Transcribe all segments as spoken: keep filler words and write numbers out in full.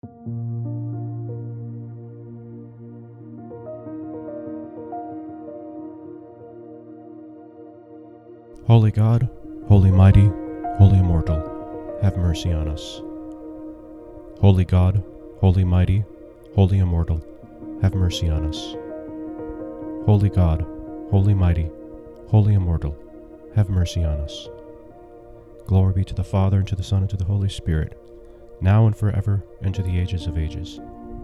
Holy God, holy mighty, holy immortal, have mercy on us. Holy God, holy mighty, holy immortal, have mercy on us. Holy God, holy mighty, holy immortal, have mercy on us. Glory be to the Father, and to the Son, and to the Holy Spirit, now and forever, and to the ages of ages.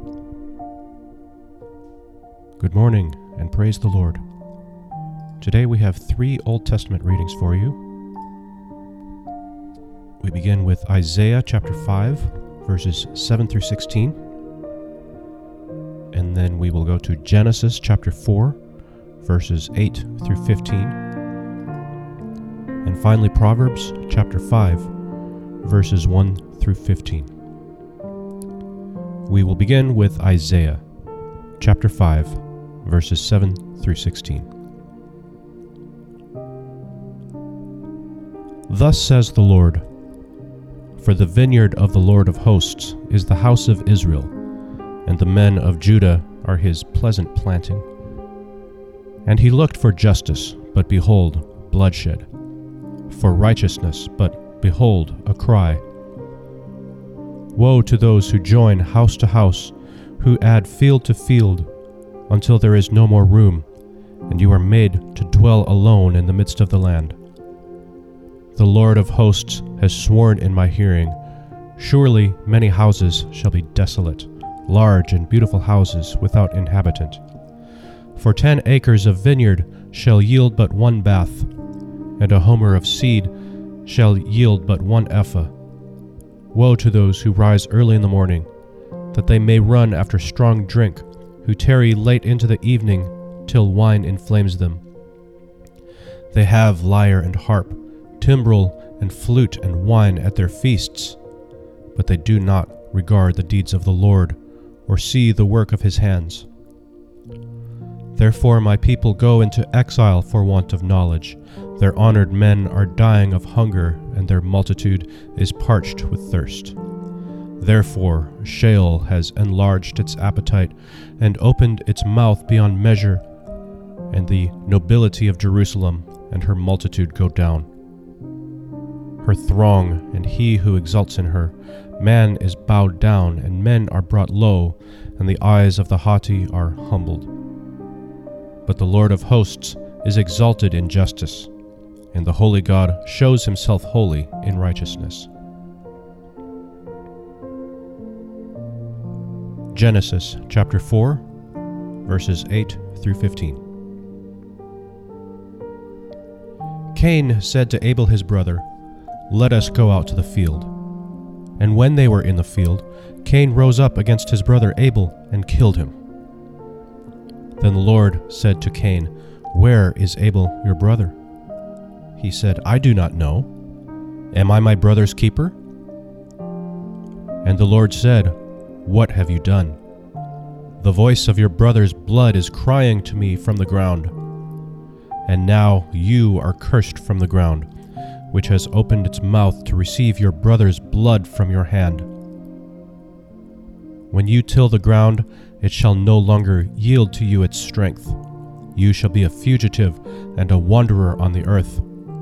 Good morning, and praise the Lord. Today we have three Old Testament readings for you. We begin with Isaiah chapter five, verses seven through sixteen. And then we will go to Genesis chapter four, verses eight through fifteen. And finally Proverbs chapter five, verses one through fifteen. We will begin with Isaiah chapter five, verses seven through sixteen. Thus says the Lord, for the vineyard of the Lord of hosts is the house of Israel, and the men of Judah are his pleasant planting. And he looked for justice, but behold, bloodshed; for righteousness, but behold, a cry. Woe to those who join house to house, who add field to field, until there is no more room, and you are made to dwell alone in the midst of the land. The Lord of hosts has sworn in my hearing, surely many houses shall be desolate, large and beautiful houses without inhabitant. For ten acres of vineyard shall yield but one bath, and a homer of seed shall yield but one ephah. Woe to those who rise early in the morning, that they may run after strong drink, who tarry late into the evening till wine inflames them. They have lyre and harp, timbrel and flute and wine at their feasts, but they do not regard the deeds of the Lord, or see the work of his hands. Therefore my people go into exile for want of knowledge. Their honored men are dying of hunger, and their multitude is parched with thirst. Therefore Sheol has enlarged its appetite, and opened its mouth beyond measure, and the nobility of Jerusalem and her multitude go down. Her throng, and he who exults in her. Man is bowed down, and men are brought low, and the eyes of the haughty are humbled. But the Lord of hosts is exalted in justice, and the holy God shows himself holy in righteousness. Genesis chapter four, verses eight through fifteen. Cain said to Abel his brother, "Let us go out to the field." And when they were in the field, Cain rose up against his brother Abel and killed him. Then the Lord said to Cain, "Where is Abel your brother?" He said, "I do not know. Am I my brother's keeper?" And the Lord said, "What have you done? The voice of your brother's blood is crying to me from the ground. And now you are cursed from the ground, which has opened its mouth to receive your brother's blood from your hand. When you till the ground, it shall no longer yield to you its strength. You shall be a fugitive and a wanderer on the earth."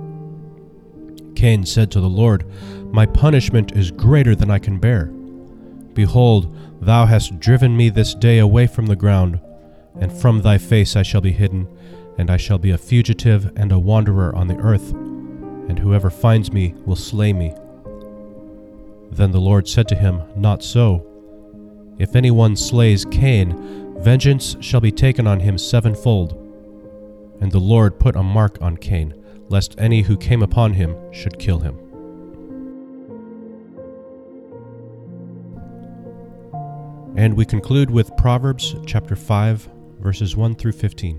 Cain said to the Lord, "My punishment is greater than I can bear. Behold, thou hast driven me this day away from the ground, and from thy face I shall be hidden, and I shall be a fugitive and a wanderer on the earth, and whoever finds me will slay me." Then the Lord said to him, "Not so. If anyone slays Cain, vengeance shall be taken on him sevenfold." And the Lord put a mark on Cain, lest any who came upon him should kill him. And we conclude with Proverbs chapter five, verses one through fifteen.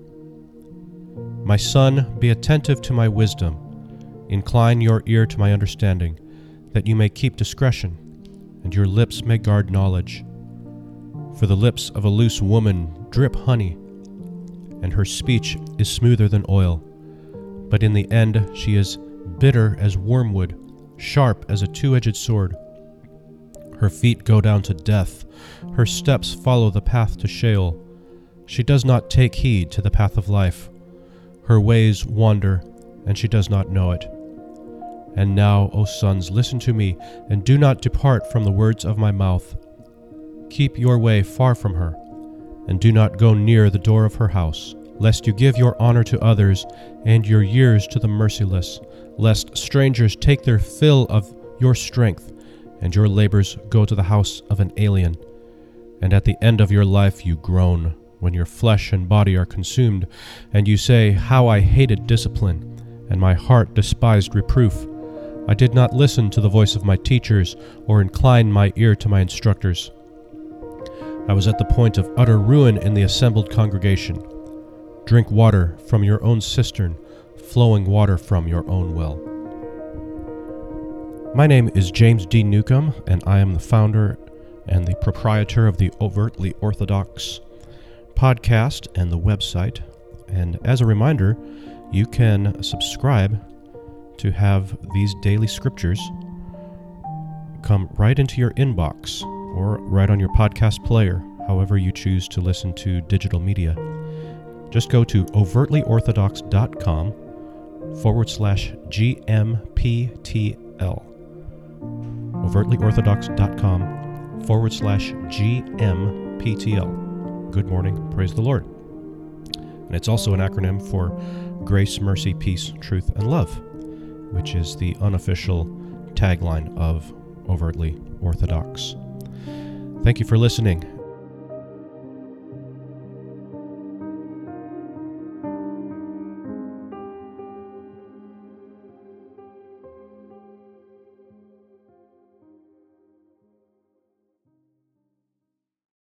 My son, be attentive to my wisdom. Incline your ear to my understanding, that you may keep discretion, and your lips may guard knowledge. For the lips of a loose woman drip honey, and her speech is smoother than oil. But in the end she is bitter as wormwood, sharp as a two-edged sword. Her feet go down to death. Her steps follow the path to Sheol. She does not take heed to the path of life. Her ways wander, and she does not know it. And now, O sons, listen to me, and do not depart from the words of my mouth. Keep your way far from her, and do not go near the door of her house, lest you give your honor to others, and your years to the merciless, lest strangers take their fill of your strength, and your labors go to the house of an alien. And at the end of your life you groan, when your flesh and body are consumed, and you say, How I hated discipline, and my heart despised reproof. I did not listen to the voice of my teachers, or incline my ear to my instructors. I was at the point of utter ruin in the assembled congregation. Drink water from your own cistern, flowing water from your own well. My name is James D. Newcomb, and I am the founder and the proprietor of the Overtly Orthodox podcast and the website. And as a reminder, you can subscribe to have these daily scriptures come right into your inbox or right on your podcast player, however you choose to listen to digital media. Just go to overtlyorthodox.com forward slash GMPTL. overtlyorthodox.com forward slash GMPTL. Good morning, praise the Lord. And it's also an acronym for Grace, Mercy, Peace, Truth, and Love, which is the unofficial tagline of Overtly Orthodox. Thank you for listening.